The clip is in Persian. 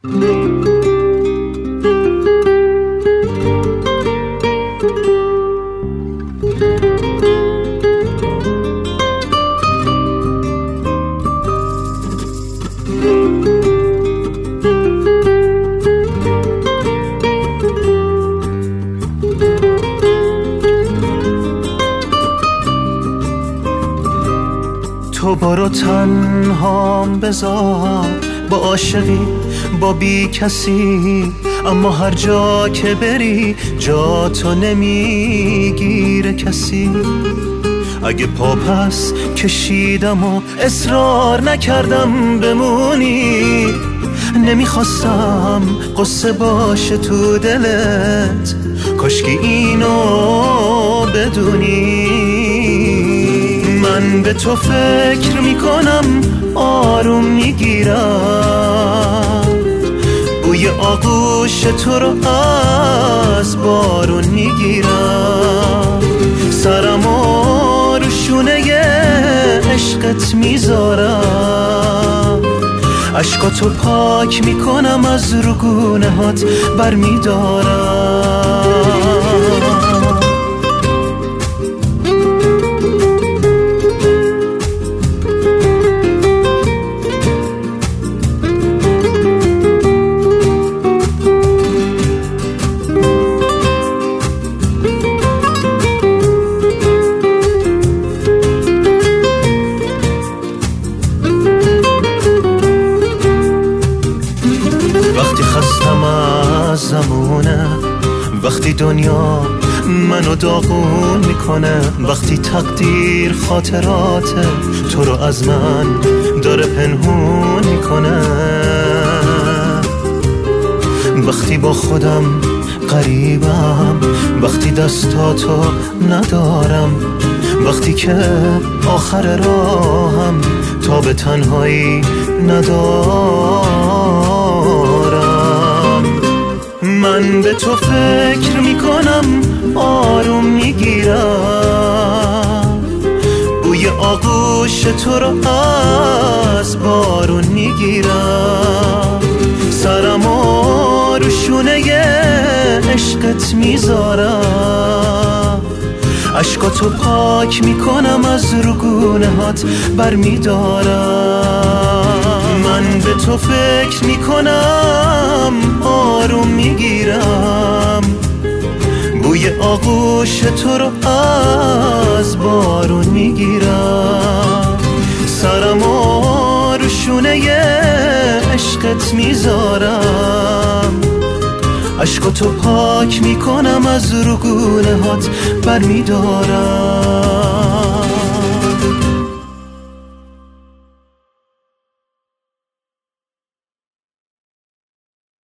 تو برو تنهام بذار با عاشقی با بی کسی، اما هر جا که بری جا تو نمیگیره کسی. اگه پا پس کشیدم و اصرار نکردم بمونی، نمیخواستم قصه باشه تو دلت، کاشکی اینو بدونی. من به تو فکر میکنم آروم میگیرم، بوی آغوش تو رو از بارون میگیرم، سرمو رو شونه عشقت میذارم، عشقاتو پاک میکنم از رگونه هات برمیدارم. وقتی خستم از زمونه، وقتی دنیا منو داغون میکنه، وقتی تقدیر خاطرات تو رو از من داره پنهون میکنه، وقتی با خودم غریبم، وقتی دستاتو ندارم، وقتی که آخر راهم تا به تنهایی ندارم. من به تو فکر میکنم آروم میگیرم، بوی آغوش تو رو از بارون میگیرم، سرمو رو شونه عشقت میذارم، عشقاتو پاک میکنم از رگونه هات برمیدارم. من به تو فکر میکنم آروم میگیرم، بوی آغوش تو رو از بارون میگیرم، سرمو رو شونه عشقت میذارم، عشقاتو پاک میکنم از رگونه هات برمیدارم.